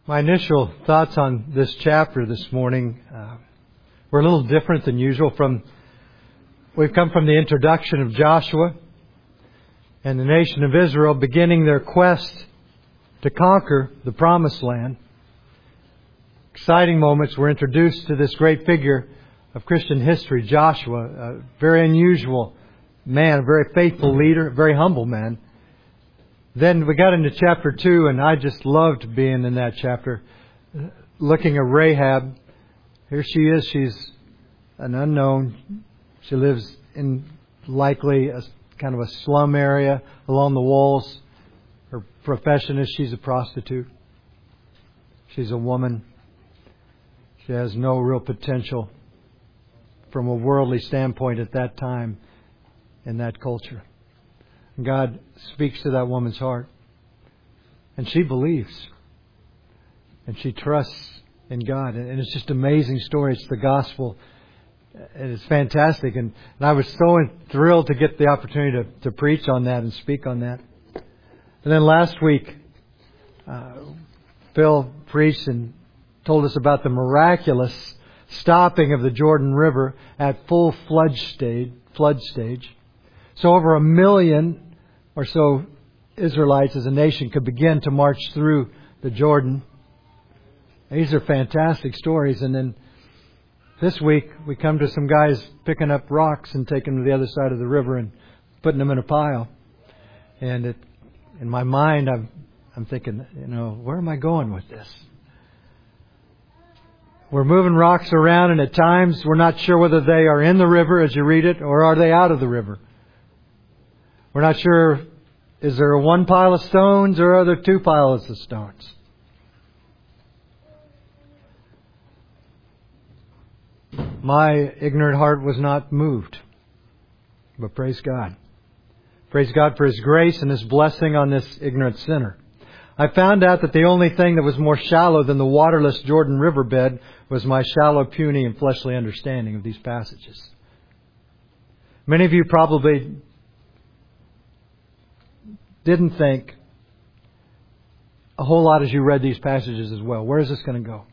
My initial thoughts on this chapter this morning were a little different than usual. We've come from the introduction of Joshua and the nation of Israel beginning their quest to conquer the Promised Land. Exciting moments. We're introduced to this great figure of Christian history, Joshua, a very unusual man, a very faithful leader, a very humble man. Then we got into chapter 2, and I just loved being in that chapter, looking at Rahab. Here she is. She's an unknown. She lives in likely a kind of a slum area along the walls. Her profession is she's a prostitute. She's a woman. She has no real potential from a worldly standpoint at that time in that culture. God speaks to that woman's heart. And she believes. And she trusts in God. And it's just an amazing story. It's the gospel. And it's fantastic. And I was so thrilled to get the opportunity to preach on that and speak on that. And then last week, Phil preached and told us about the miraculous stopping of the Jordan River at full flood stage. So over 1 million or so Israelites as a nation could begin to march through the Jordan. These are fantastic stories. And then this week we come to some guys picking up rocks and taking them to the other side of the river and putting them in a pile. And in my mind I'm thinking, where am I going with this? We're moving rocks around, and at times we're not sure whether they are in the river as you read it, or are they out of the river. We're not sure, is there one pile of stones or are there two piles of stones? My ignorant heart was not moved. But praise God. Praise God for His grace and His blessing on this ignorant sinner. I found out that the only thing that was more shallow than the waterless Jordan riverbed was my shallow, puny, and fleshly understanding of these passages. Many of you probably didn't think a whole lot as you read these passages as well. Where is this going to go?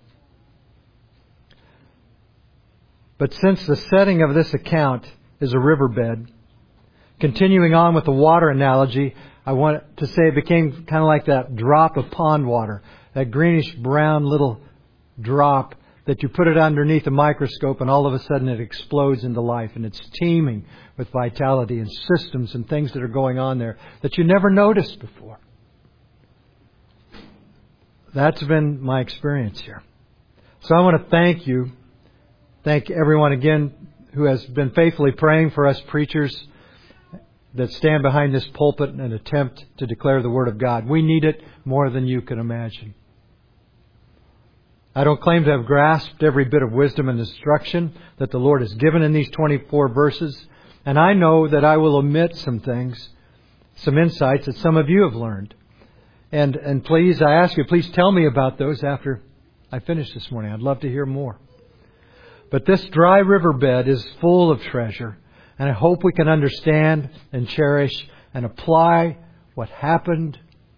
But since the setting of this account is a riverbed, continuing on with the water analogy, I want to say it became kind of like that drop of pond water, that greenish brown little drop that you put it underneath a microscope and all of a sudden it explodes into life, and it's teeming with vitality and systems and things that are going on there that you never noticed before. That's been my experience here. So I want to thank everyone again who has been faithfully praying for us preachers that stand behind this pulpit and attempt to declare the Word of God. We need it more than you can imagine. I don't claim to have grasped every bit of wisdom and instruction that the Lord has given in these 24 verses. And I know that I will omit some things, some insights that some of you have learned. And please, I ask you, please tell me about those after I finish this morning. I'd love to hear more. But this dry riverbed is full of treasure. And I hope we can understand and cherish and apply what happened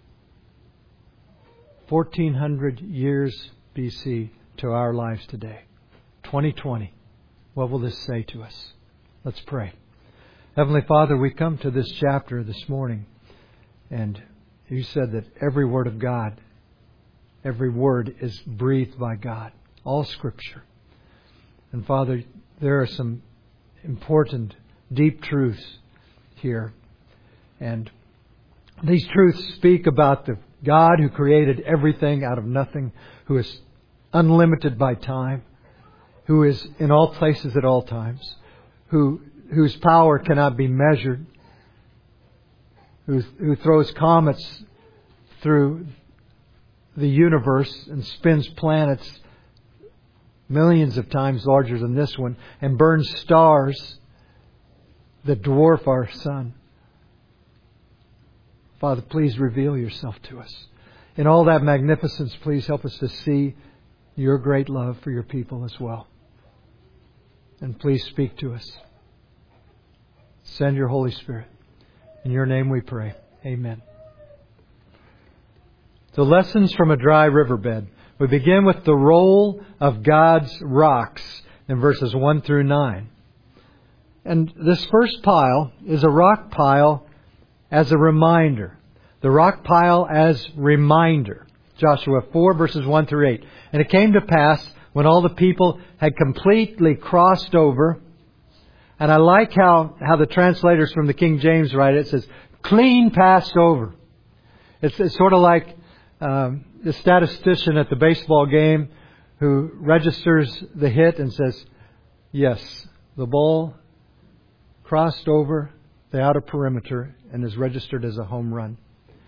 1,400 years BC to our lives today. 2020. What will this say to us? Let's pray. Heavenly Father, we come to this chapter this morning, and you said that every word of God, every word is breathed by God. All Scripture. And Father, there are some important, deep truths here. And these truths speak about the God who created everything out of nothing, who is unlimited by time, who is in all places at all times, whose power cannot be measured, who throws comets through the universe and spins planets millions of times larger than this one, and burns stars that dwarf our sun. Father, please reveal yourself to us. In all that magnificence, please help us to see your great love for your people as well. And please speak to us. Send your Holy Spirit. In your name we pray. Amen. The lessons from a dry riverbed. We begin with the role of God's rocks in verses 1 through 9. And this first pile is a rock pile as a reminder. The rock pile as reminder. Joshua 4 verses 1 through 8. And it came to pass when all the people had completely crossed over. And I like how the translators from the King James write it. It says, clean passed over. It's sort of like the statistician at the baseball game who registers the hit and says, yes, the ball crossed over the outer perimeter and is registered as a home run.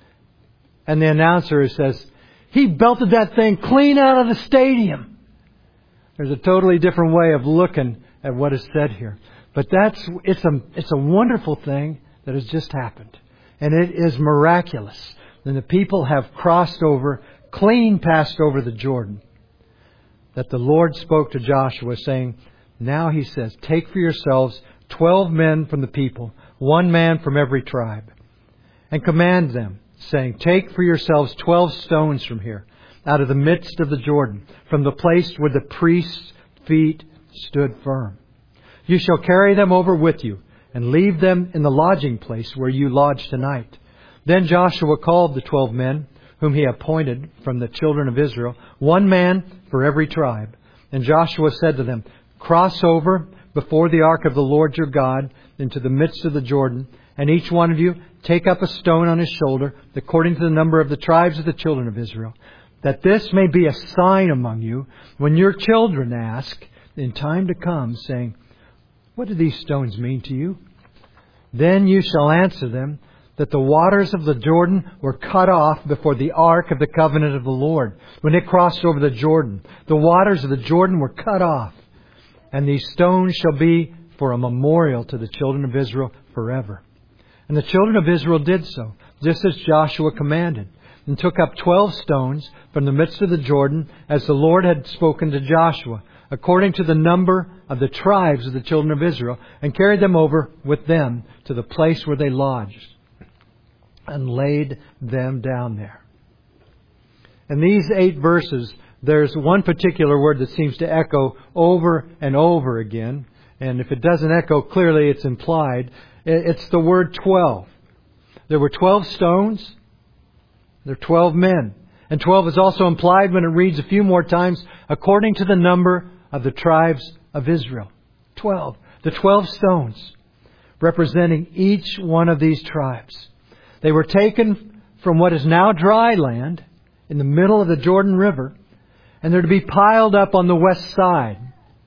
And the announcer says, he belted that thing clean out of the stadium. There's a totally different way of looking at what is said here. But it's a wonderful thing that has just happened. And it is miraculous. And the people have crossed over, clean passed over the Jordan. That the Lord spoke to Joshua saying, now he says, take for yourselves 12 men from the people, 1 man from every tribe. And command them, saying, take for yourselves 12 stones from here, out of the midst of the Jordan, from the place where the priest's feet stood firm. You shall carry them over with you, and leave them in the lodging place where you lodge tonight. Then Joshua called the 12 men, whom he appointed from the children of Israel, 1 man for every tribe. And Joshua said to them, cross over before the ark of the Lord your God into the midst of the Jordan, and each one of you take up a stone on his shoulder, according to the number of the tribes of the children of Israel, that this may be a sign among you when your children ask in time to come, saying, what do these stones mean to you? Then you shall answer them that the waters of the Jordan were cut off before the ark of the covenant of the Lord. When it crossed over the Jordan, the waters of the Jordan were cut off. And these stones shall be for a memorial to the children of Israel forever. And the children of Israel did so, just as Joshua commanded, and took up 12 stones from the midst of the Jordan, as the Lord had spoken to Joshua, according to the number of the tribes of the children of Israel, and carried them over with them to the place where they lodged, and laid them down there. In these 8 verses, there's one particular word that seems to echo over and over again. And if it doesn't echo clearly, it's implied. It's the word 12. There were 12 stones. There are 12 men. And 12 is also implied when it reads a few more times, according to the number of the tribes of Israel. 12. The 12 stones representing each one of these tribes. They were taken from what is now dry land in the middle of the Jordan River, and they're to be piled up on the west side.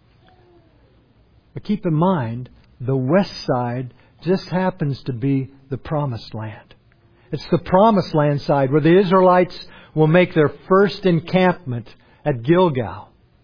But keep in mind, the west side just happens to be the Promised Land. It's the Promised Land side where the Israelites will make their first encampment at Gilgal.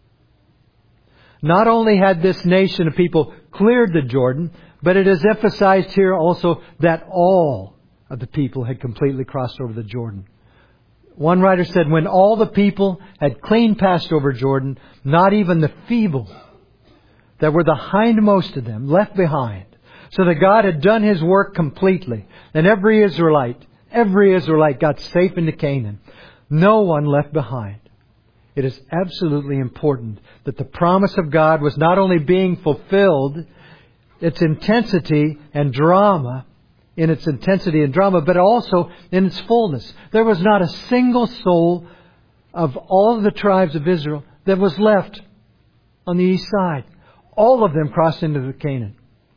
Not only had this nation of people cleared the Jordan, but it is emphasized here also that all of the people had completely crossed over the Jordan. One writer said, when all the people had clean passed over Jordan, not even the feeble that were the hindmost of them left behind. So that God had done His work completely. And every Israelite got safe into Canaan. No one left behind. It is absolutely important that the promise of God was not only being fulfilled, its intensity and drama, but also in its fullness. There was not a single soul of all of the tribes of Israel that was left on the east side. All of them crossed into Canaan.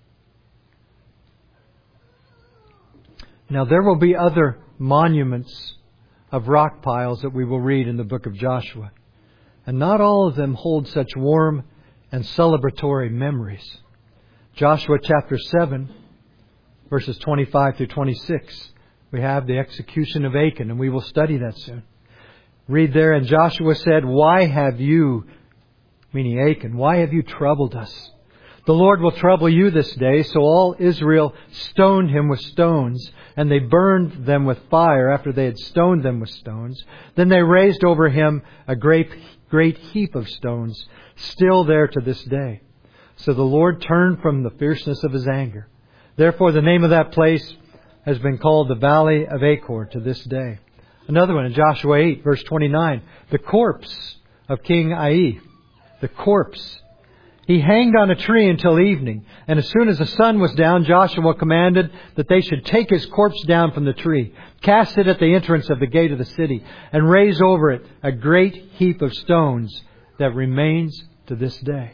Now there will be other monuments of rock piles that we will read in the book of Joshua. And not all of them hold such warm and celebratory memories. Joshua chapter 7, verses 25 through 26. We have the execution of Achan, and we will study that soon. Read there, and Joshua said, why have you, meaning Achan, why have you troubled us? The Lord will trouble you this day. So all Israel stoned him with stones, and they burned them with fire after they had stoned them with stones. Then they raised over him a great heap of stones, still there to this day. So the Lord turned from the fierceness of His anger. Therefore the name of that place has been called the Valley of Achor to this day. Another one in Joshua 8, verse 29. The corpse of King Ai. The corpse. He hanged on a tree until evening, and as soon as the sun was down, Joshua commanded that they should take his corpse down from the tree, cast it at the entrance of the gate of the city, and raise over it a great heap of stones that remains to this day.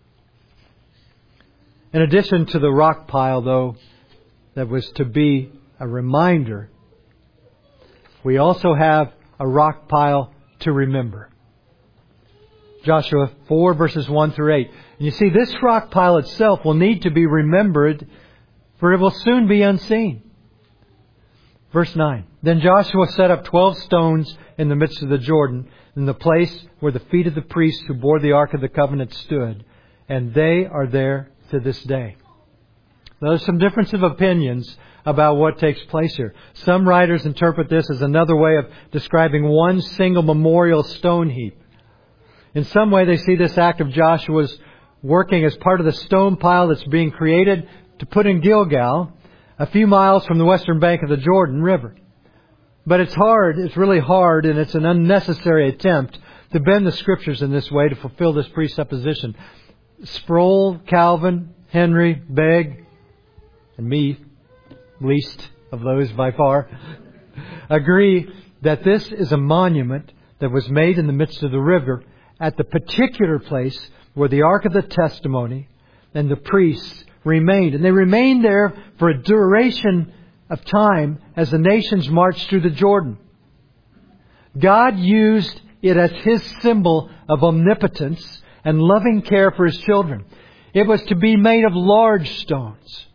In addition to the rock pile, though, that was to be a reminder, we also have a rock pile to remember. Joshua 4 verses 1 through 8. And you see, this rock pile itself will need to be remembered, for it will soon be unseen. Verse 9. Then Joshua set up 12 stones in the midst of the Jordan, in the place where the feet of the priests who bore the Ark of the Covenant stood. And they are there to this day. There's some difference of opinions about what takes place here. Some writers interpret this as another way of describing one single memorial stone heap. In some way, they see this act of Joshua's working as part of the stone pile that's being created to put in Gilgal, a few miles from the western bank of the Jordan River. But it's really hard, and it's an unnecessary attempt to bend the Scriptures in this way to fulfill this presupposition. Sproul, Calvin, Henry, Begg, and me, least of those by far, agree that this is a monument that was made in the midst of the river at the particular place where the Ark of the Testimony and the priests remained. And they remained there for a duration of time as the nations marched through the Jordan. God used it as His symbol of omnipotence and loving care for His children. It was to be made of large stones.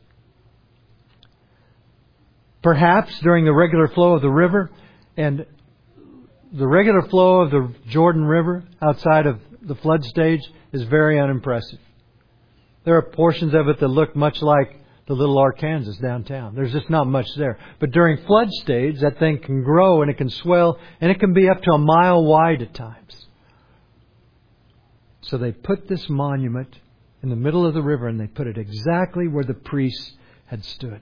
Perhaps during the regular flow of the river, and the regular flow of the Jordan River outside of the flood stage is very unimpressive. There are portions of it that look much like the Little Arkansas downtown. There's just not much there. But during flood stage, that thing can grow and it can swell and it can be up to a mile wide at times. So they put this monument in the middle of the river and they put it exactly where the priests had stood.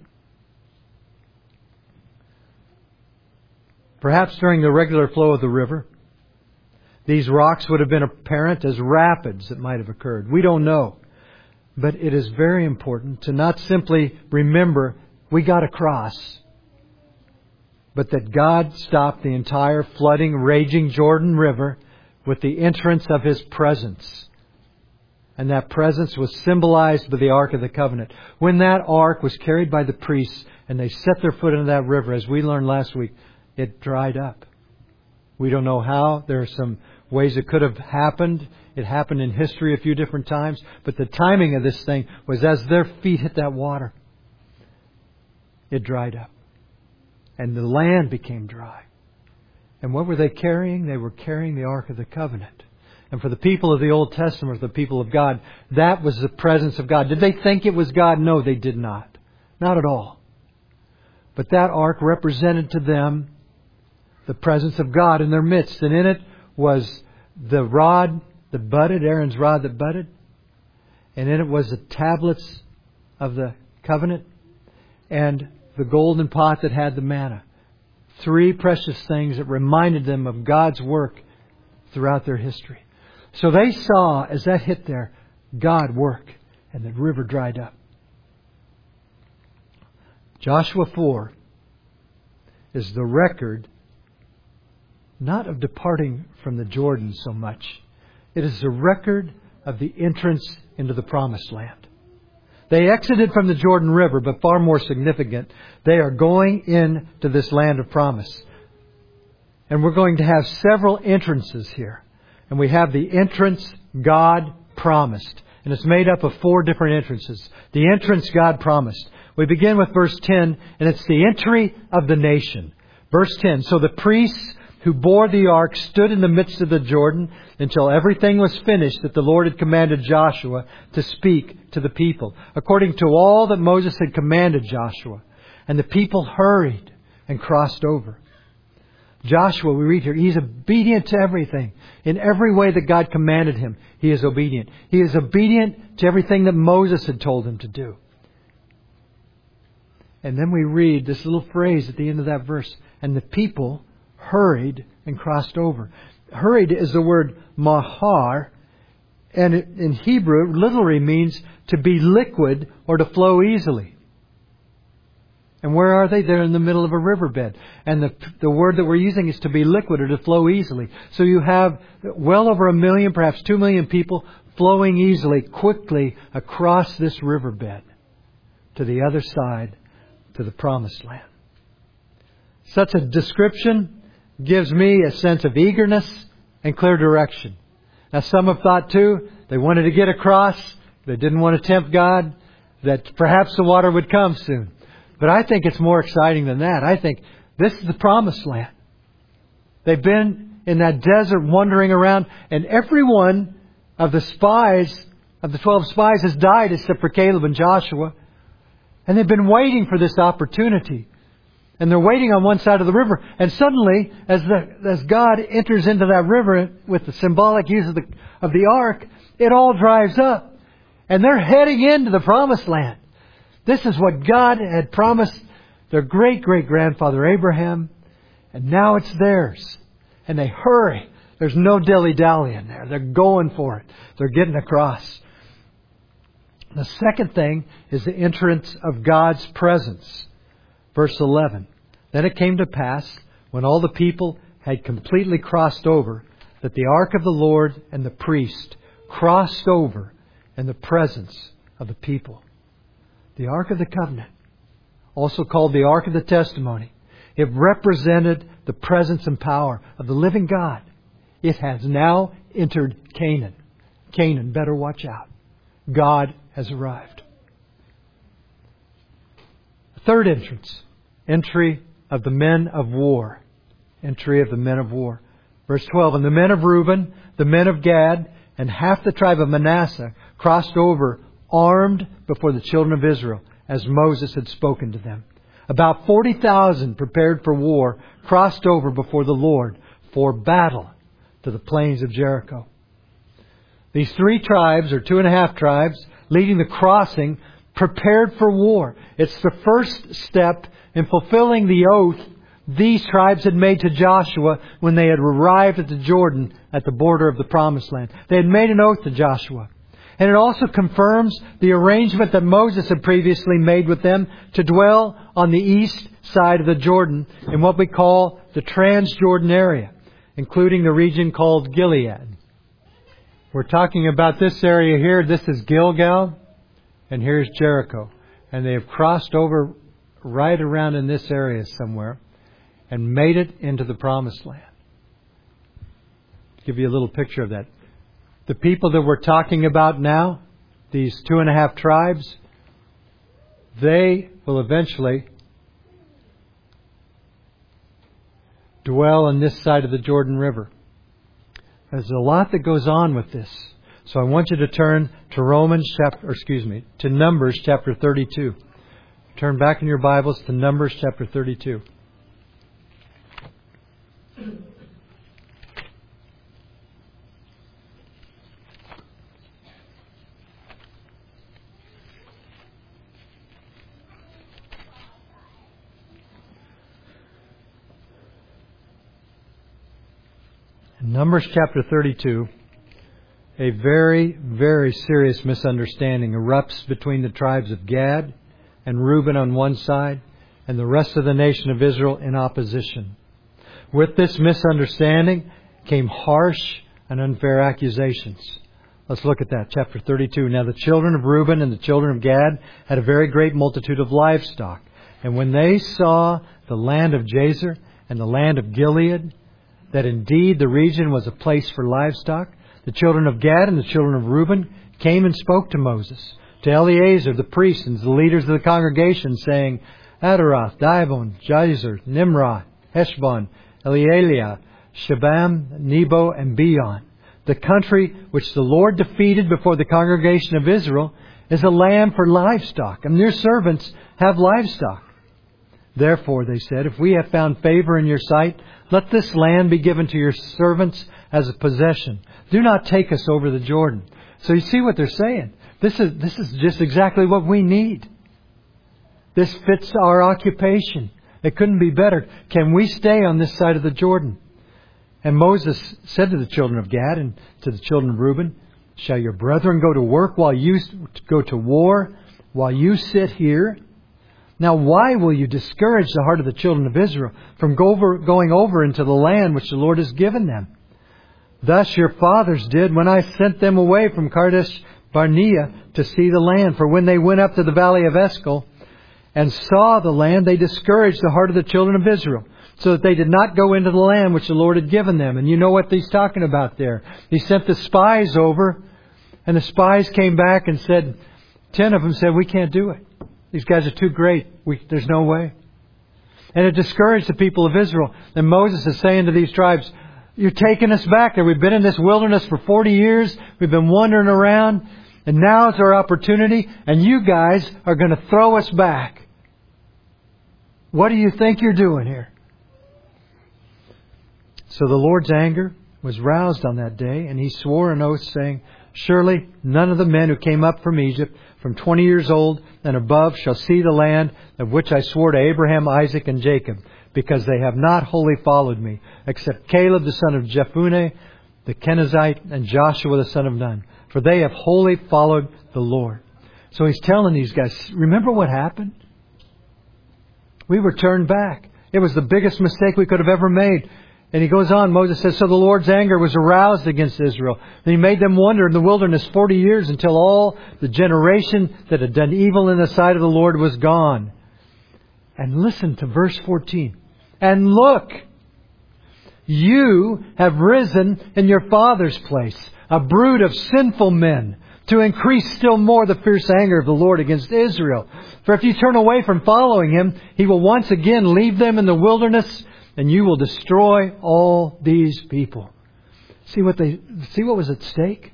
Perhaps during the regular flow of the river, these rocks would have been apparent as rapids that might have occurred. We don't know. But it is very important to not simply remember we got across, but that God stopped the entire flooding, raging Jordan River with the entrance of His presence. And that presence was symbolized by the Ark of the Covenant. When that Ark was carried by the priests and they set their foot into that river, as we learned last week, it dried up. We don't know how. There are some ways it could have happened. It happened in history a few different times. But the timing of this thing was as their feet hit that water, it dried up. And the land became dry. And what were they carrying? They were carrying the Ark of the Covenant. And for the people of the Old Testament, the people of God, that was the presence of God. Did they think it was God? No, they did not. Not at all. But that Ark represented to them the presence of God in their midst. And in it was the rod that budded, Aaron's rod that budded. And in it was the tablets of the covenant and the golden pot that had the manna. 3 precious things that reminded them of God's work throughout their history. So they saw, as that hit there, God work, and the river dried up. Joshua 4 is the record not of departing from the Jordan so much. It is the record of the entrance into the Promised Land. They exited from the Jordan River, but far more significant, they are going into this land of promise. And we're going to have several entrances here. And we have the entrance God promised. And it's made up of 4 different entrances. The entrance God promised. We begin with verse 10, and it's the entry of the nation. Verse 10, so the priests who bore the ark stood in the midst of the Jordan until everything was finished that the Lord had commanded Joshua to speak to the people, according to all that Moses had commanded Joshua. And the people hurried and crossed over. Joshua, we read here, he's obedient to everything. In every way that God commanded him, he is obedient. He is obedient to everything that Moses had told him to do. And then we read this little phrase at the end of that verse, and the people hurried and crossed over. Hurried is the word mahar, and in Hebrew it literally means to be liquid or to flow easily. And where are they? They're in the middle of a riverbed. And the word that we're using is to be liquid or to flow easily. So you have well over 1 million, perhaps 2 million people flowing easily, quickly across this riverbed to the other side, to the Promised Land. Such a description gives me a sense of eagerness and clear direction. Now some have thought too, they wanted to get across, they didn't want to tempt God, that perhaps the water would come soon. But I think it's more exciting than that. I think this is the Promised Land. They've been in that desert wandering around, and every one of the spies, of the 12 spies, has died except for Caleb and Joshua. And they've been waiting for this opportunity. And they're waiting on one side of the river. And suddenly, as God enters into that river with the symbolic use of the ark, it all dries up. And they're heading into the Promised Land. This is what God had promised their great-great-grandfather Abraham. And now it's theirs. And they hurry. There's no dilly-dallying there. They're going for it. They're getting across. The second thing is the entrance of God's presence. Verse 11. Then it came to pass, when all the people had completely crossed over, that the ark of the Lord and the priest crossed over in the presence of the people. The Ark of the Covenant, also called the Ark of the Testimony, it represented the presence and power of the living God. It has now entered Canaan. Canaan, better watch out. God has arrived. Third entrance, entry of the men of war. Entry of the men of war. Verse 12, and the men of Reuben, the men of Gad, and half the tribe of Manasseh crossed over armed before the children of Israel, as Moses had spoken to them. About 40,000 prepared for war crossed over before the Lord for battle to the plains of Jericho. These 3 tribes, or 2.5 tribes, leading the crossing, prepared for war. It's the first step in fulfilling the oath these tribes had made to Joshua when they had arrived at the Jordan at the border of the Promised Land. They had made an oath to Joshua. And it also confirms the arrangement that Moses had previously made with them to dwell on the east side of the Jordan in what we call the Transjordan area, including the region called Gilead. We're talking about this area here. This is Gilgal, and here's Jericho. And they have crossed over right around in this area somewhere and made it into the Promised Land. To give you a little picture of that. The people that we're talking about now, these 2.5 tribes, they will eventually dwell on this side of the Jordan River. There's a lot that goes on with this. So I want you to turn to to Numbers chapter 32. Turn back in your Bibles to Numbers chapter 32. Numbers chapter 32, a very, very serious misunderstanding erupts between the tribes of Gad and Reuben on one side and the rest of the nation of Israel in opposition. With this misunderstanding came harsh and unfair accusations. Let's look at that. Chapter 32. Now the children of Reuben and the children of Gad had a very great multitude of livestock. And when they saw the land of Jazer and the land of Gilead, that indeed the region was a place for livestock, the children of Gad and the children of Reuben came and spoke to Moses, to Eleazar the priest and the leaders of the congregation, saying, Adaroth, Dibon, Jazer, Nimrah, Heshbon, Elealeh, Shebam, Nebo, and Beon. The country which the Lord defeated before the congregation of Israel is a land for livestock, and their servants have livestock. Therefore, they said, if we have found favor in your sight, let this land be given to your servants as a possession. Do not take us over the Jordan. So you see what they're saying. This is just exactly what we need. This fits our occupation. It couldn't be better. Can we stay on this side of the Jordan? And Moses said to the children of Gad and to the children of Reuben, shall your brethren go to work while you go to war, while you sit here? Now why will you discourage the heart of the children of Israel from going over into the land which the Lord has given them? Thus your fathers did when I sent them away from Kadesh Barnea to see the land. For when they went up to the valley of Eshcol and saw the land, they discouraged the heart of the children of Israel, so that they did not go into the land which the Lord had given them. And you know what he's talking about there. He sent the spies over, and the spies came back and said, 10 of them said, we can't do it. These guys are too great. There's no way. And it discouraged the people of Israel. And Moses is saying to these tribes, you're taking us back there. We've been in this wilderness for 40 years. We've been wandering around. And now it's our opportunity. And you guys are going to throw us back. What do you think you're doing here? So the Lord's anger was roused on that day. And He swore an oath saying, surely none of the men who came up from Egypt from 20 years old and above shall see the land of which I swore to Abraham, Isaac, and Jacob, because they have not wholly followed me, except Caleb the son of Jephunneh, the Kenizzite, and Joshua the son of Nun. For they have wholly followed the Lord. So He's telling these guys, remember what happened? We were turned back. It was the biggest mistake we could have ever made. And he goes on, Moses says, so the Lord's anger was aroused against Israel. And He made them wander in the wilderness 40 years until all the generation that had done evil in the sight of the Lord was gone. And listen to verse 14. And look, you have risen in your father's place, a brood of sinful men, to increase still more the fierce anger of the Lord against Israel. For if you turn away from following Him, He will once again leave them in the wilderness, and you will destroy all these people. See what was at stake?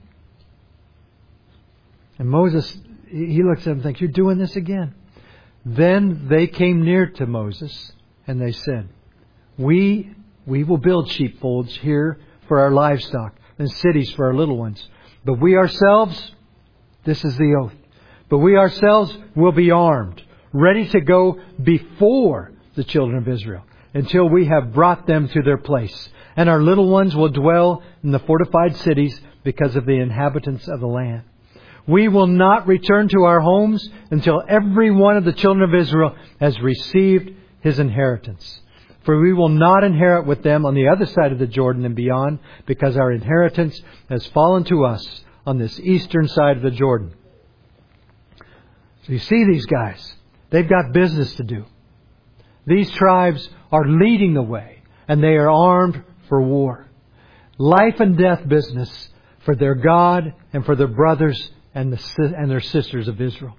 And Moses, he looks at them and thinks, you're doing this again. Then they came near to Moses, and they said, we will build sheepfolds here for our livestock, and cities for our little ones. But we ourselves, this is the oath, but we ourselves will be armed, ready to go before the children of Israel, until we have brought them to their place. And our little ones will dwell in the fortified cities because of the inhabitants of the land. We will not return to our homes until every one of the children of Israel has received his inheritance. For we will not inherit with them on the other side of the Jordan and beyond, because our inheritance has fallen to us on this eastern side of the Jordan. So you see these guys. They've got business to do. These tribes are leading the way, and they are armed for war. Life and death business for their God and for their brothers and their sisters of Israel.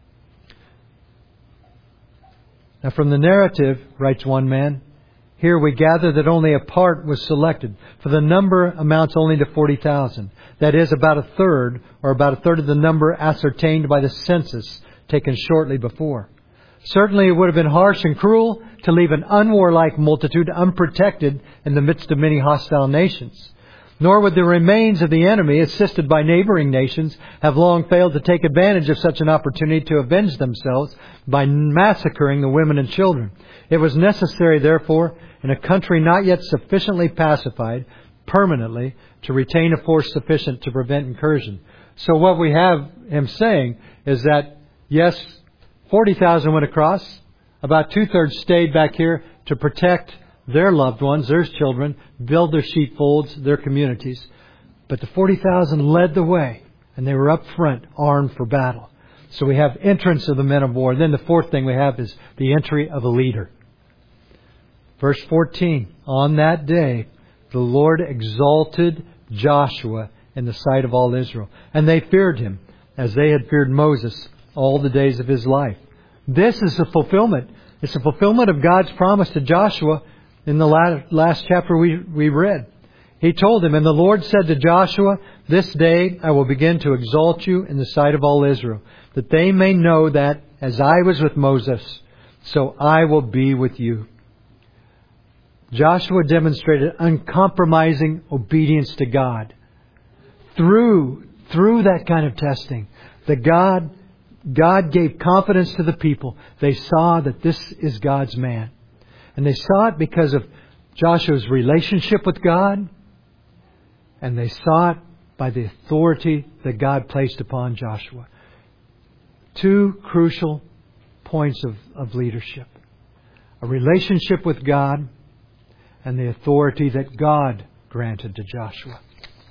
Now from the narrative, writes one man, here we gather that only a part was selected, for the number amounts only to 40,000. That is about a third of the number ascertained by the census taken shortly before. Certainly it would have been harsh and cruel to leave an unwarlike multitude unprotected in the midst of many hostile nations. Nor would the remains of the enemy, assisted by neighboring nations, have long failed to take advantage of such an opportunity to avenge themselves by massacring the women and children. It was necessary, therefore, in a country not yet sufficiently pacified, permanently, to retain a force sufficient to prevent incursion. So what we have him saying is that, yes, 40,000 went across. About 2/3 stayed back here to protect their loved ones, their children, build their sheepfolds, their communities. But the 40,000 led the way, and they were up front, armed for battle. So we have entrance of the men of war. Then the fourth thing we have is the entry of a leader. Verse 14, on that day, the Lord exalted Joshua in the sight of all Israel, and they feared him as they had feared Moses all the days of his life. This is a fulfillment. It's a fulfillment of God's promise to Joshua in the last chapter we read. He told him, and the Lord said to Joshua, this day I will begin to exalt you in the sight of all Israel, that they may know that as I was with Moses, so I will be with you. Joshua demonstrated uncompromising obedience to God. Through that kind of testing, God gave confidence to the people. They saw that this is God's man. And they saw it because of Joshua's relationship with God. And they saw it by the authority that God placed upon Joshua. Two crucial points of leadership. A relationship with God and the authority that God granted to Joshua.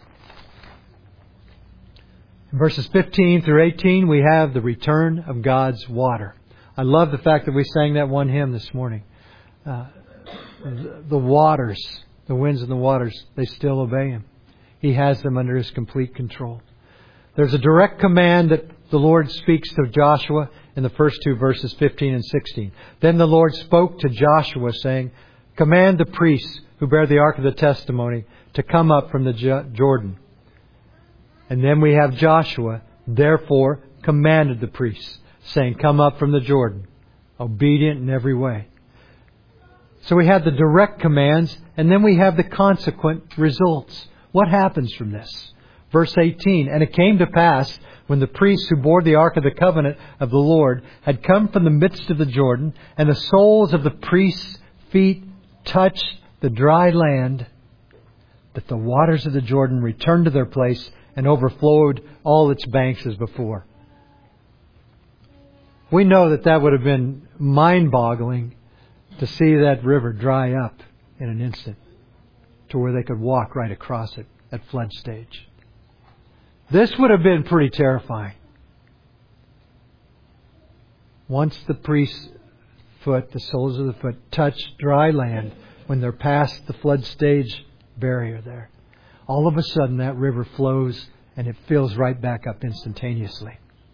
In verses 15 through 18, we have the return of God's water. I love the fact that we sang that one hymn this morning. The waters, the winds and the waters, they still obey Him. He has them under His complete control. There's a direct command that the Lord speaks to Joshua in the first two verses, 15 and 16. Then the Lord spoke to Joshua, saying, "Command the priests who bear the ark of the testimony to come up from the Jordan." And then we have Joshua, therefore, commanded the priests, saying, "Come up from the Jordan," obedient in every way. So we have the direct commands, and then we have the consequent results. What happens from this? Verse 18, "And it came to pass, when the priests who bore the ark of the covenant of the Lord had come from the midst of the Jordan, and the soles of the priests' feet touched the dry land, that the waters of the Jordan returned to their place and overflowed all its banks as before." We know that would have been mind-boggling to see that river dry up in an instant to where they could walk right across it at flood stage. This would have been pretty terrifying. Once the priest's foot, the soles of the foot, touch dry land, when they're past the flood stage barrier there, all of a sudden that river flows and it fills right back up instantaneously.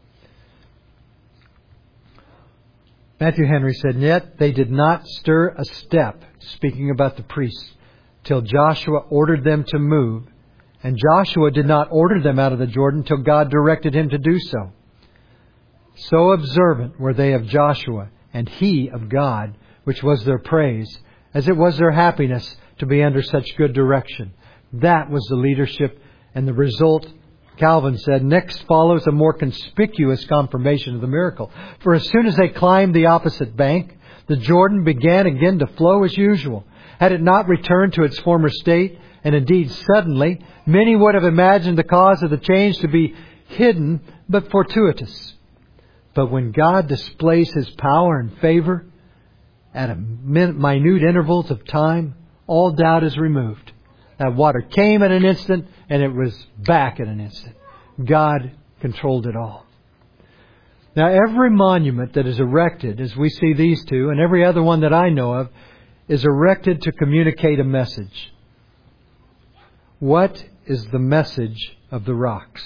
Matthew Henry said, "Yet they did not stir a step," speaking about the priests, "till Joshua ordered them to move. And Joshua did not order them out of the Jordan till God directed him to do so. So observant were they of Joshua, and he of God, which was their praise, as it was their happiness to be under such good direction." That was the leadership, and the result, Calvin said, next follows a more conspicuous confirmation of the miracle. For as soon as they climbed the opposite bank, the Jordan began again to flow as usual. Had it not returned to its former state, and indeed suddenly, many would have imagined the cause of the change to be hidden but fortuitous. But when God displays His power and favor at minute intervals of time, all doubt is removed. That water came in an instant and it was back in an instant. God controlled it all. Now every monument that is erected, as we see these two, and every other one that I know of, is erected to communicate a message. What is the message of the rocks?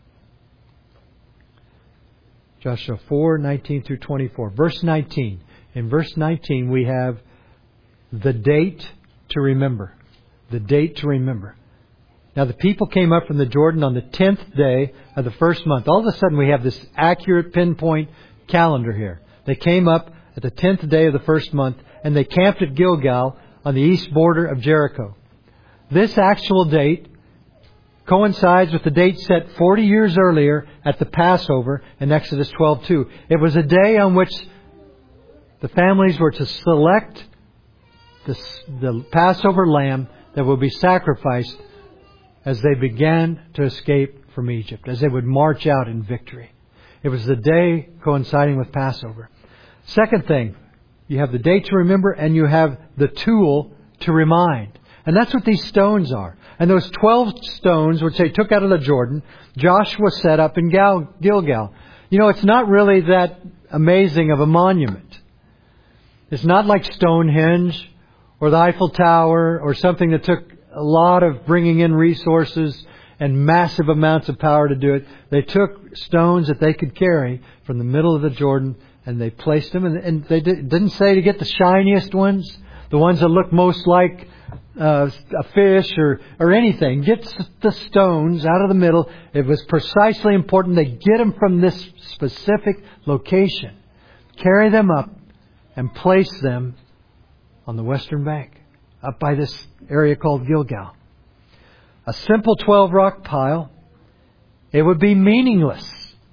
Joshua 4:19 through 24. Verse 19. In verse 19 we have the date to remember. The date to remember. Now the people came up from the Jordan on the 10th day of the first month. All of a sudden we have this accurate pinpoint calendar here. They came up at the 10th day of the first month and they camped at Gilgal on the east border of Jericho. This actual date coincides with the date set 40 years earlier at the Passover in Exodus 12:2. It was a day on which the families were to select the Passover lamb that would be sacrificed as they began to escape from Egypt, as they would march out in victory. It was the day coinciding with Passover. Second thing, you have the date to remember and you have the tool to remind. And that's what these stones are. And those 12 stones, which they took out of the Jordan, Joshua set up in Gilgal. You know, it's not really that amazing of a monument. It's not like Stonehenge or the Eiffel Tower or something that took a lot of bringing in resources and massive amounts of power to do it. They took stones that they could carry from the middle of the Jordan and they placed them. And they didn't say to get the shiniest ones, the ones that look most like a fish or anything. Get the stones out of the middle. It was precisely important they get them from this specific location. Carry them up and place them on the western bank, up by this area called Gilgal. A simple 12 rock pile, it would be meaningless.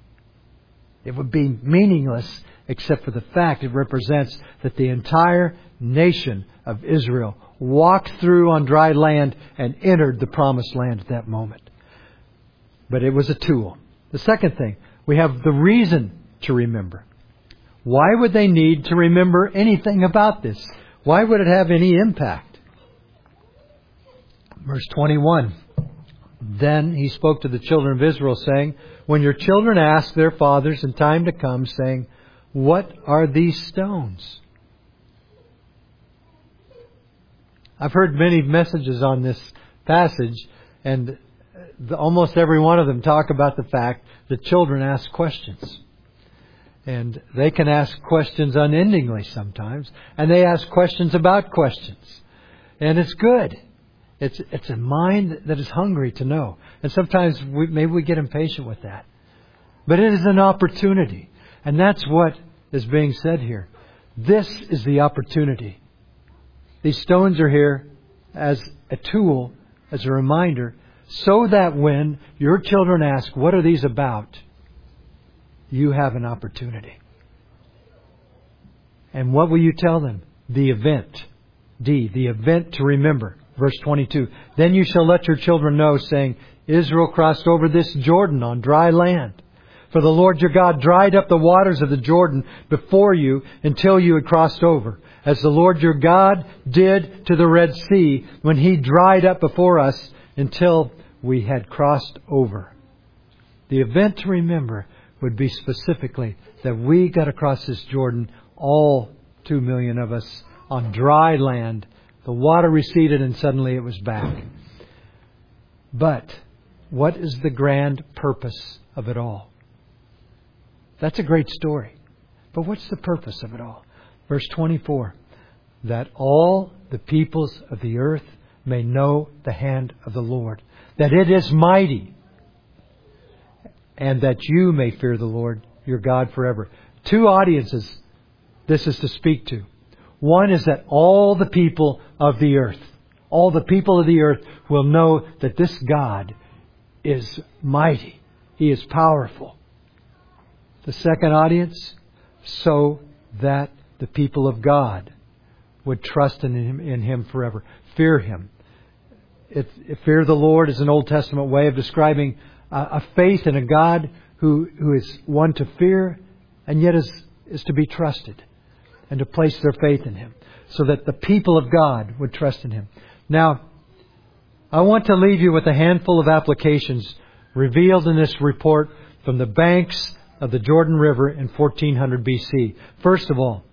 It would be meaningless except for the fact it represents that the entire nation of Israel walked through on dry land and entered the promised land at that moment. But it was a tool. The second thing, we have the reason to remember. Why would they need to remember anything about this? Why would it have any impact? Verse 21. Then he spoke to the children of Israel, saying, when your children ask their fathers in time to come, saying, what are these stones? I've heard many messages on this passage, and almost every one of them talk about the fact that children ask questions. And they can ask questions unendingly sometimes, and they ask questions about questions. And it's good. It's a mind that is hungry to know. And sometimes maybe we get impatient with that. But it is an opportunity. And that's what is being said here. This is the opportunity. These stones are here as a tool, as a reminder, so that when your children ask, what are these about? You have an opportunity. And what will you tell them? The event. D, the event to remember. Verse 22. Then you shall let your children know, saying, Israel crossed over this Jordan on dry land. For the Lord your God dried up the waters of the Jordan before you until you had crossed over, as the Lord your God did to the Red Sea when He dried up before us until we had crossed over. The event to remember would be specifically that we got across this Jordan, all 2 million of us, on dry land. The water receded and suddenly it was back. But what is the grand purpose of it all? That's a great story. But what's the purpose of it all? Verse 24. That all the peoples of the earth may know the hand of the Lord. That it is mighty. And that you may fear the Lord your God forever. Two audiences this is to speak to. One is that all the people of the earth, all the people of the earth will know that this God is mighty. He is powerful. The second audience, so that the people of God would trust in Him forever. Fear Him. Fear the Lord is an Old Testament way of describing a faith in a God who is one to fear and yet is to be trusted and to place their faith in Him, so that the people of God would trust in Him. Now, I want to leave you with a handful of applications revealed in this report from the banks of the Jordan River in 1400 BC. First of all,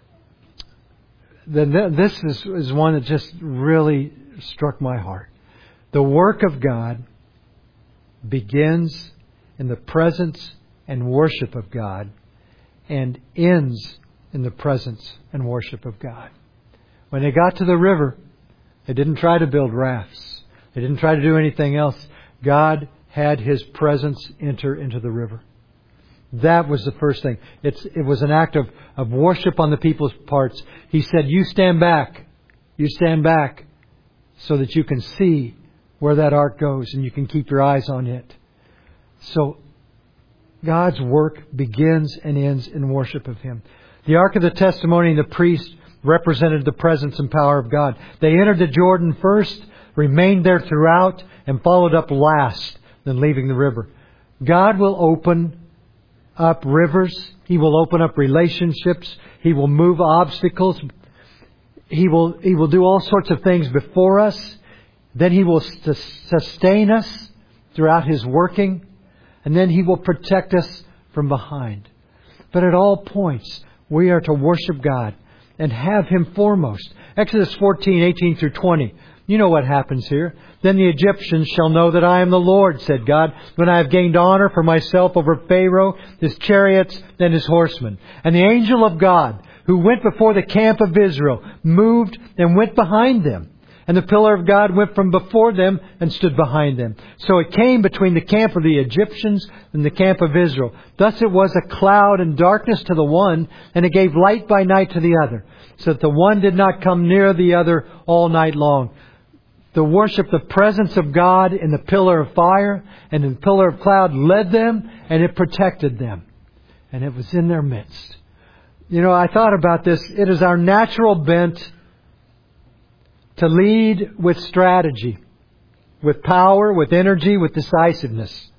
this is one that just really struck my heart. The work of God begins in the presence and worship of God and ends in the presence and worship of God. When they got to the river, they didn't try to build rafts. They didn't try to do anything else. God had His presence enter into the river. That was the first thing. It was an act of worship on the people's parts. He said, you stand back. You stand back so that you can see where that ark goes and you can keep your eyes on it. So God's work begins and ends in worship of Him. The Ark of the Testimony and the priest represented the presence and power of God. They entered the Jordan first, remained there throughout, and followed up last, then leaving the river. God will open up rivers. He will open up relationships. He will move obstacles. He will do all sorts of things before us. Then He will sustain us throughout His working. And then He will protect us from behind. But at all points, we are to worship God and have Him foremost. Exodus 14:18 through 20. You know what happens here. Then the Egyptians shall know that I am the Lord, said God, when I have gained honor for myself over Pharaoh, his chariots, and his horsemen. And the angel of God, who went before the camp of Israel, moved and went behind them. And the pillar of God went from before them and stood behind them. So it came between the camp of the Egyptians and the camp of Israel. Thus it was a cloud and darkness to the one, and it gave light by night to the other, so that the one did not come near the other all night long. The worship, the presence of God in the pillar of fire and in the pillar of cloud led them, and it protected them. And it was in their midst. I thought about this. It is our natural bent to lead with strategy, with power, with energy, with decisiveness.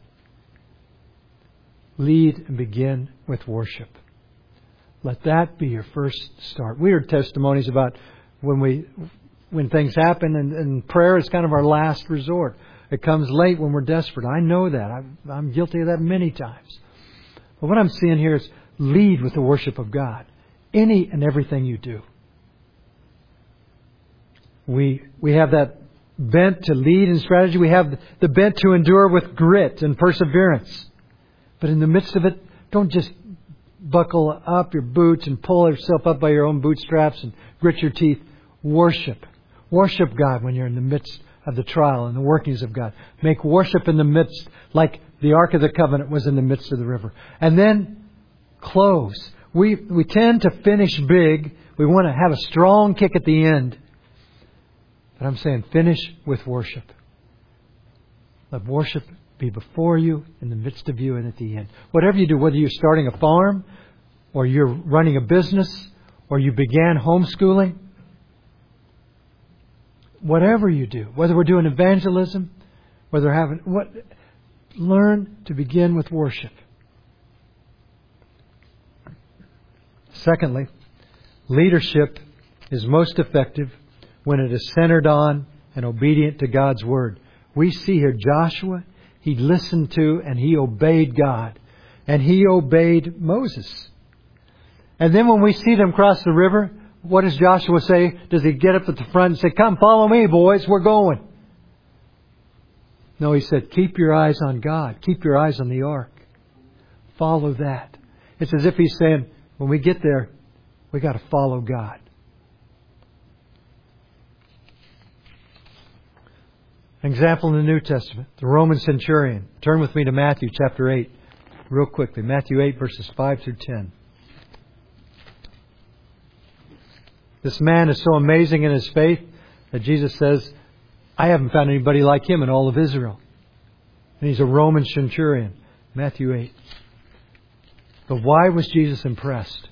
Lead and begin with worship. Let that be your first start. We heard testimonies about when things happen and prayer is kind of our last resort. It comes late when we're desperate. I know that. I'm guilty of that many times. But what I'm seeing here is lead with the worship of God. Any and everything you do. We have that bent to lead in strategy. We have the bent to endure with grit and perseverance. But in the midst of it, don't just buckle up your boots and pull yourself up by your own bootstraps and grit your teeth. Worship. Worship God when you're in the midst of the trial and the workings of God. Make worship in the midst, like the Ark of the Covenant was in the midst of the river. And then close. We tend to finish big. We want to have a strong kick at the end. But I'm saying finish with worship. Let worship be before you, in the midst of you, and at the end. Whatever you do, whether you're starting a farm, or you're running a business, or you began homeschooling, whatever you do, whether we're doing evangelism, learn to begin with worship. Secondly, leadership is most effective when it is centered on and obedient to God's Word. We see here Joshua, he listened to and he obeyed God. And he obeyed Moses. And then when we see them cross the river, what does Joshua say? Does he get up at the front and say, "Come, follow me, boys, we're going"? No, he said, keep your eyes on God. Keep your eyes on the ark. Follow that. It's as if he's saying, when we get there, we got to follow God. An example in the New Testament, the Roman centurion. Turn with me to Matthew chapter 8, real quickly. Matthew 8, verses 5 through 10. This man is so amazing in his faith that Jesus says, I haven't found anybody like him in all of Israel. And he's a Roman centurion. Matthew 8. But why was Jesus impressed?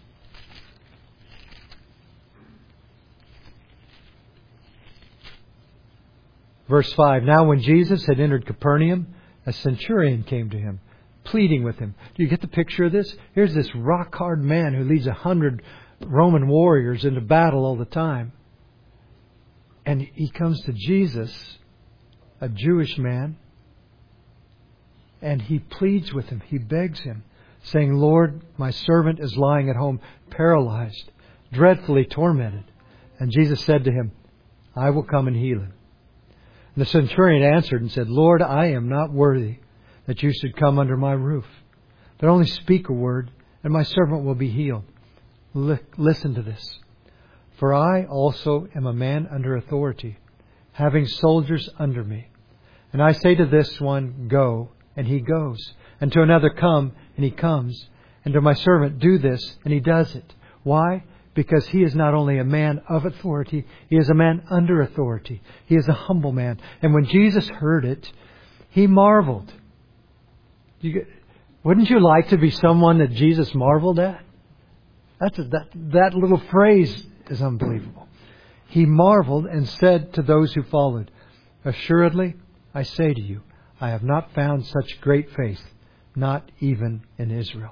Verse 5, now when Jesus had entered Capernaum, a centurion came to him, pleading with him. Do you get the picture of this? Here's this rock-hard man who leads 100 Roman warriors into battle all the time. And he comes to Jesus, a Jewish man, and he pleads with him. He begs him, saying, Lord, my servant is lying at home, paralyzed, dreadfully tormented. And Jesus said to him, I will come and heal him. And the centurion answered and said, Lord, I am not worthy that you should come under my roof. But only speak a word, and my servant will be healed. Listen to this. For I also am a man under authority, having soldiers under me. And I say to this one, go, and he goes. And to another, come, and he comes. And to my servant, do this, and he does it. Why? Because he is not only a man of authority, he is a man under authority. He is a humble man. And when Jesus heard it, he marveled. Wouldn't you like to be someone that Jesus marveled at? That little phrase is unbelievable. He marveled and said to those who followed, assuredly, I say to you, I have not found such great faith, not even in Israel.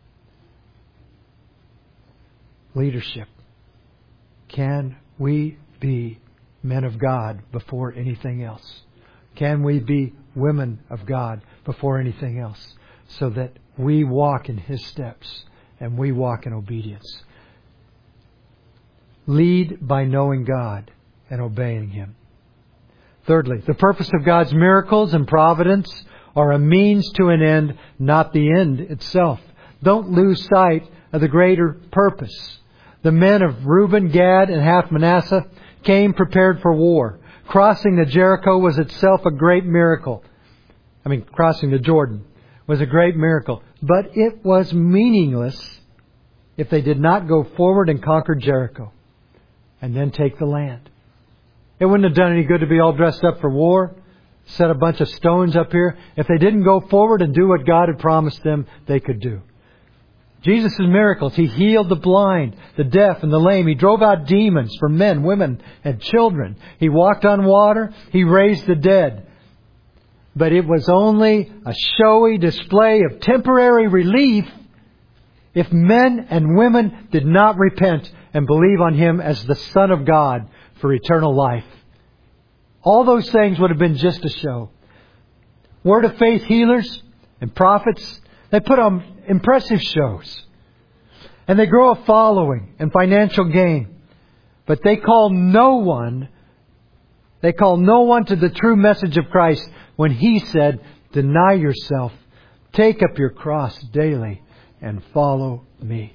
Leadership. Can we be men of God before anything else? Can we be women of God before anything else? So that we walk in His steps and we walk in obedience. Lead by knowing God and obeying Him. Thirdly, the purpose of God's miracles and providence are a means to an end, not the end itself. Don't lose sight of the greater purpose. The men of Reuben, Gad, and half Manasseh came prepared for war. Crossing the Jericho was itself a great miracle. Crossing the Jordan was a great miracle. But it was meaningless if they did not go forward and conquer Jericho and then take the land. It wouldn't have done any good to be all dressed up for war, set a bunch of stones up here, if they didn't go forward and do what God had promised them they could do. Jesus' miracles. He healed the blind, the deaf, and the lame. He drove out demons from men, women, and children. He walked on water. He raised the dead. But it was only a showy display of temporary relief if men and women did not repent and believe on Him as the Son of God for eternal life. All those things would have been just a show. Word of faith healers and prophets, they put on impressive shows. And they grow a following and financial gain. But they call no one to the true message of Christ when He said, deny yourself, take up your cross daily, and follow me.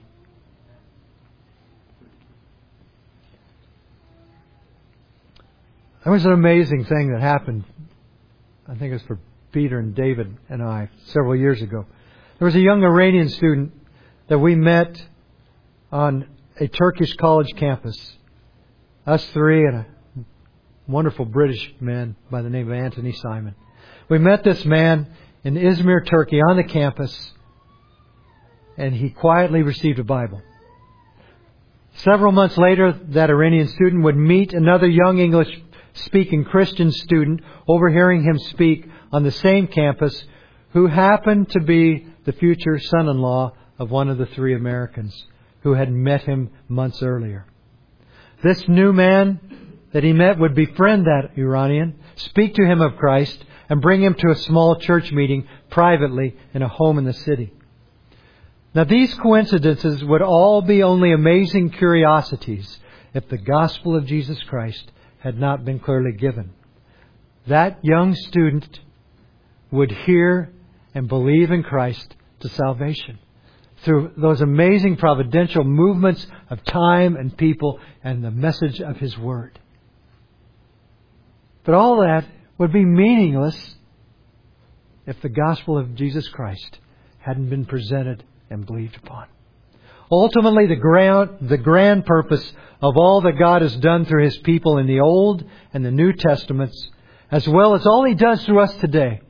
There was an amazing thing that happened. I think it was for Peter and David and I several years ago. There was a young Iranian student that we met on a Turkish college campus. Us three and a wonderful British man by the name of Anthony Simon. We met this man in Izmir, Turkey on the campus, and he quietly received a Bible. Several months later, that Iranian student would meet another young English-speaking Christian student, overhearing him speak on the same campus, who happened to be the future son-in-law of one of the three Americans who had met him months earlier. This new man that he met would befriend that Iranian, speak to him of Christ, and bring him to a small church meeting privately in a home in the city. Now, these coincidences would all be only amazing curiosities if the gospel of Jesus Christ had not been clearly given. That young student would hear and believe in Christ to salvation through those amazing providential movements of time and people and the message of His Word. But all that would be meaningless if the gospel of Jesus Christ hadn't been presented and believed upon. Ultimately, the grand purpose of all that God has done through His people in the Old and the New Testaments, as well as all He does through us today,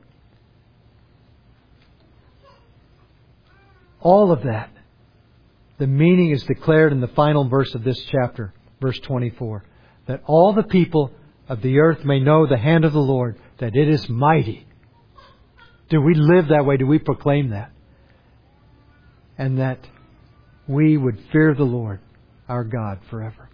all of that, the meaning is declared in the final verse of this chapter, verse 24, that all the people of the earth may know the hand of the Lord, that it is mighty. Do we live that way? Do we proclaim that? And that we would fear the Lord, our God, forever.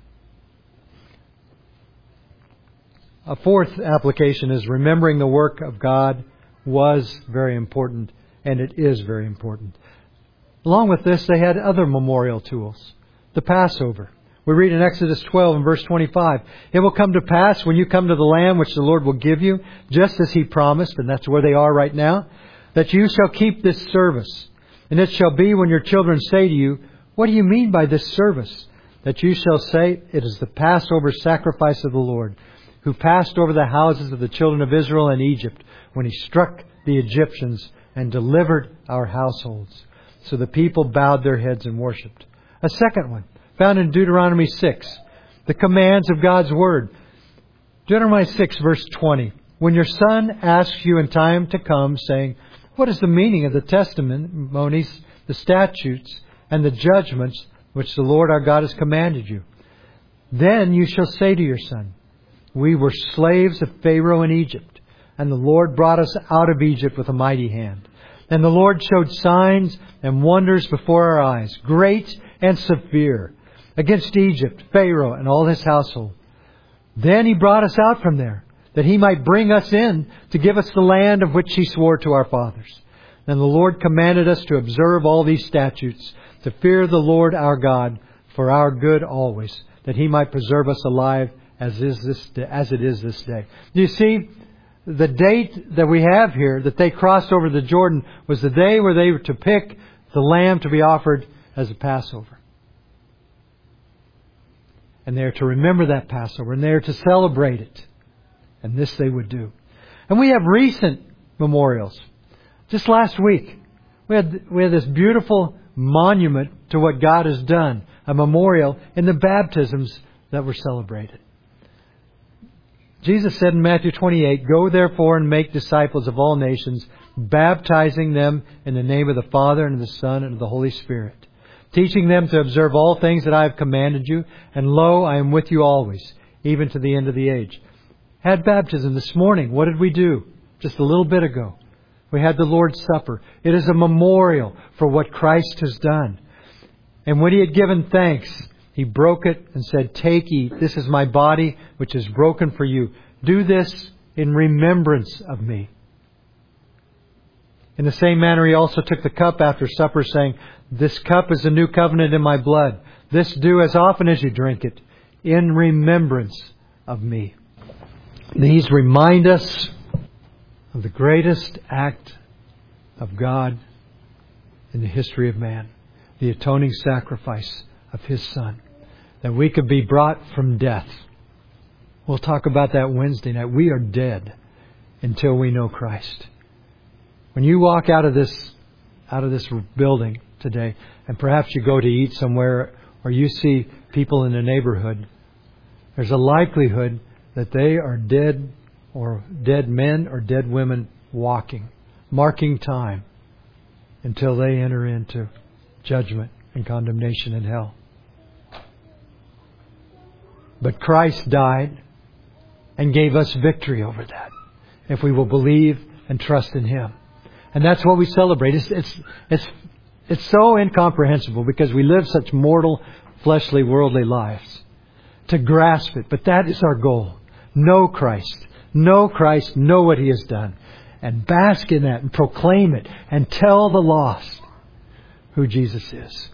A fourth application is remembering the work of God was very important, and it is very important. Along with this, they had other memorial tools. The Passover. We read in Exodus 12 and verse 25, it will come to pass when you come to the land which the Lord will give you, just as He promised, and that's where they are right now, that you shall keep this service. And it shall be when your children say to you, what do you mean by this service? That you shall say, it is the Passover sacrifice of the Lord, who passed over the houses of the children of Israel in Egypt, when He struck the Egyptians and delivered our households. So the people bowed their heads and worshipped. A second one, found in Deuteronomy 6, the commands of God's Word. Deuteronomy 6, verse 20. When your son asks you in time to come, saying, what is the meaning of the testimonies, the statutes, and the judgments which the Lord our God has commanded you? Then you shall say to your son, we were slaves of Pharaoh in Egypt, and the Lord brought us out of Egypt with a mighty hand. And the Lord showed signs and wonders before our eyes, great and severe, against Egypt, Pharaoh, and all his household. Then He brought us out from there, that He might bring us in to give us the land of which He swore to our fathers. And the Lord commanded us to observe all these statutes, to fear the Lord our God for our good always, that He might preserve us alive as it is this day. Do you see? The date that we have here, that they crossed over the Jordan, was the day where they were to pick the lamb to be offered as a Passover. And they are to remember that Passover, and they are to celebrate it. And this they would do. And we have recent memorials. Just last week, we had this beautiful monument to what God has done, a memorial in the baptisms that were celebrated. Jesus said in Matthew 28, go therefore and make disciples of all nations, baptizing them in the name of the Father and of the Son and of the Holy Spirit, teaching them to observe all things that I have commanded you. And lo, I am with you always, even to the end of the age. Had baptism this morning. What did we do? Just a little bit ago. We had the Lord's Supper. It is a memorial for what Christ has done. And when He had given thanks, He broke it and said, "Take, eat. This is my body, which is broken for you. Do this in remembrance of me." In the same manner, He also took the cup after supper, saying, "This cup is the new covenant in my blood. This do as often as you drink it, in remembrance of me." These remind us of the greatest act of God in the history of man, the atoning sacrifice of His Son, that we could be brought from death. We'll talk about that Wednesday night. We are dead until we know Christ. When you walk out of this building today, and perhaps you go to eat somewhere, or you see people in the neighborhood, there's a likelihood that they are dead, or dead men or dead women walking, marking time until they enter into judgment and condemnation in hell. But Christ died and gave us victory over that, if we will believe and trust in Him. And that's what we celebrate. It's so incomprehensible because we live such mortal, fleshly, worldly lives to grasp it. But that is our goal. Know Christ. Know Christ. Know what He has done. And bask in that and proclaim it and tell the lost who Jesus is.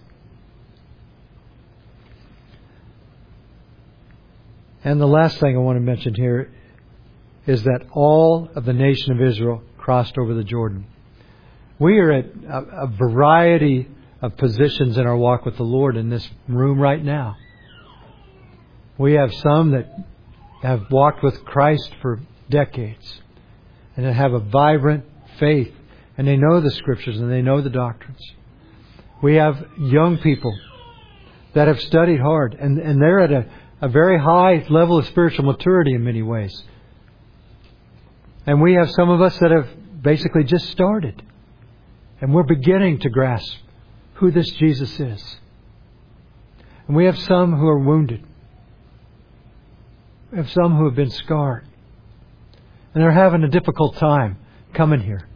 And the last thing I want to mention here is that all of the nation of Israel crossed over the Jordan. We are at a variety of positions in our walk with the Lord in this room right now. We have some that have walked with Christ for decades and that have a vibrant faith, and they know the Scriptures and they know the doctrines. We have young people that have studied hard, and they're at a very high level of spiritual maturity in many ways. And we have some of us that have basically just started. And we're beginning to grasp who this Jesus is. And we have some who are wounded. We have some who have been scarred. And they're having a difficult time coming here.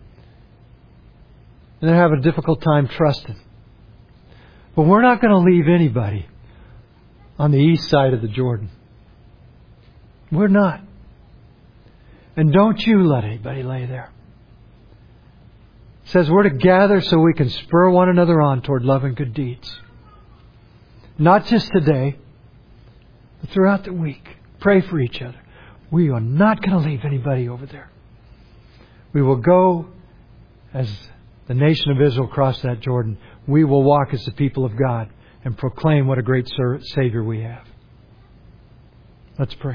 And they're having a difficult time trusting. But we're not going to leave anybody on the east side of the Jordan. We're not. And don't you let anybody lay there. It says we're to gather so we can spur one another on toward love and good deeds. Not just today, but throughout the week. Pray for each other. We are not going to leave anybody over there. We will go as the nation of Israel crossed that Jordan. We will walk as the people of God and proclaim what a great Savior we have. Let's pray.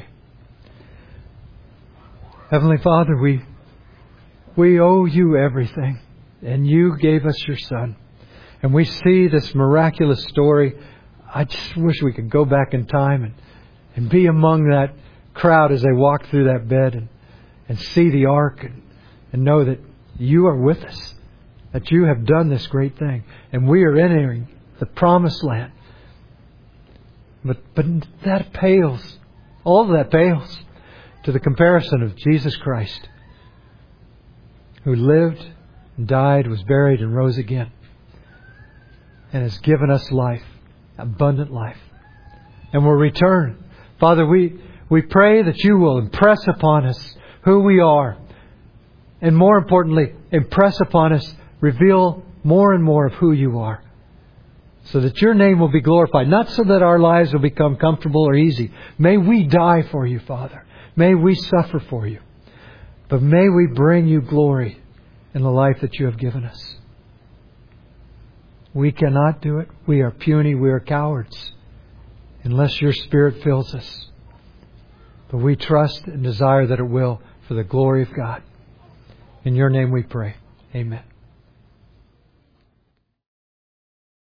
Heavenly Father, we owe You everything. And You gave us Your Son. And we see this miraculous story. I just wish we could go back in time and be among that crowd as they walk through that bed and see the ark and know that You are with us. That You have done this great thing. And we are entering the promised land. But that pales. All of that pales to the comparison of Jesus Christ, who lived, died, was buried, and rose again, and has given us life, abundant life, and will return. Father, we pray that You will impress upon us who we are, and more importantly, impress upon us, reveal more and more of who You are, so that Your name will be glorified, not so that our lives will become comfortable or easy. May we die for You, Father. May we suffer for You. But may we bring You glory in the life that You have given us. We cannot do it. We are puny. We are cowards unless Your Spirit fills us. But we trust and desire that it will for the glory of God. In Your name we pray. Amen.